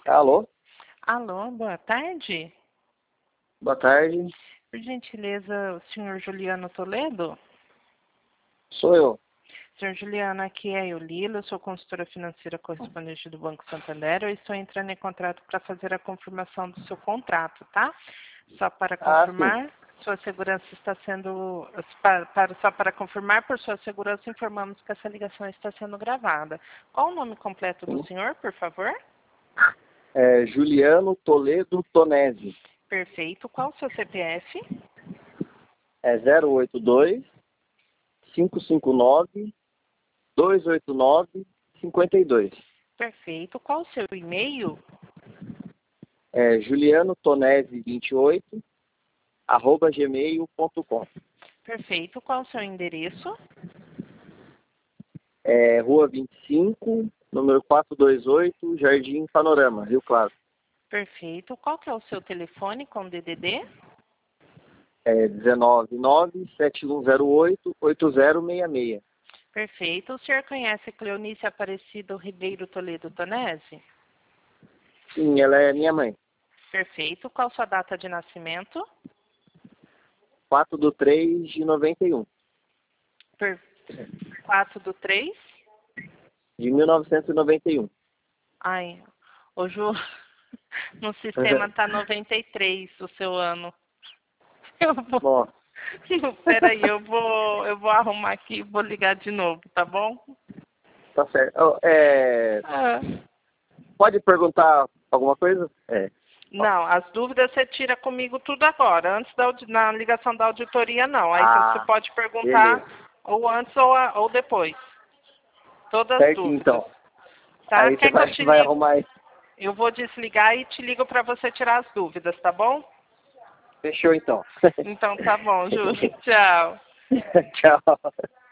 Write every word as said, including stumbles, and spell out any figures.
Alô? Alô, boa tarde. Boa tarde. Por gentileza, o senhor Juliano Toledo? Sou eu. Senhor Juliano, aqui é a Eulila, eu sou consultora financeira correspondente do Banco Santander. Eu estou entrando em contrato para fazer a confirmação do seu contrato, tá? Só para Ah, sim. confirmar, sua segurança está sendo... Para, para, só para confirmar, por sua segurança, informamos que essa ligação está sendo gravada. Qual o nome completo do Sim. senhor, por favor? É Juliano Toledo Tonesi. Perfeito. Qual o seu C P F? É zero oito dois, cinco cinco nove, dois oito nove, cinco dois. Perfeito. Qual o seu e-mail? É Juliano Tonesi vinte e oito, arroba gmail ponto com. Perfeito. Qual o seu endereço? É Rua vinte e cinco, número quatrocentos e vinte e oito, Jardim Panorama, Rio Claro. Perfeito. Qual que é o seu telefone com D D D? É dezenove nove, sete um zero oito, oito zero seis seis. Perfeito. O senhor conhece Cleonice Aparecido Ribeiro Toledo Tonesi? Sim, ela é minha mãe. Perfeito. Qual sua data de nascimento? quatro de três de noventa e um. Per... quatro do três? De mil novecentos e noventa e um. Ai, hoje o... no sistema tá noventa e três o seu ano. Eu vou... Nossa. Peraí, eu vou, eu vou arrumar aqui e vou ligar de novo, tá bom? Tá certo. Oh, é... Ah. Pode perguntar alguma coisa? É. Não, as dúvidas você tira comigo tudo agora. Antes da audi- na ligação da auditoria, não. Aí você Ah, pode perguntar beleza. ou antes ou, a- ou depois. Todas as Certinho, dúvidas. então. Tá? Aí você Quer que eu vai, te vai ligue? arrumar isso. Eu vou desligar e te ligo para você tirar as dúvidas, tá bom? Fechou, então. Então tá bom, Júlio. Tchau. Tchau.